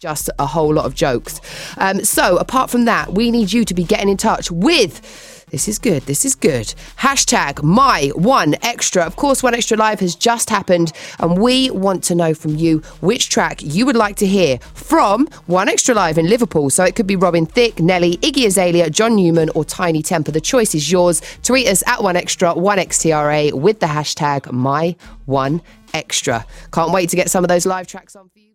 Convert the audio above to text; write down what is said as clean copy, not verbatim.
just a whole lot of jokes. So apart from that, we need you to be getting in touch with... This is good. Hashtag My1Extra. Of course, 1Extra Live has just happened, and we want to know from you which track you would like to hear from 1Extra Live in Liverpool. So it could be Robin Thicke, Nelly, Iggy Azalea, John Newman, or Tiny Temper. The choice is yours. Tweet us at 1Extra, 1XTRA with the hashtag My1Extra. Can't wait to get some of those live tracks on for you.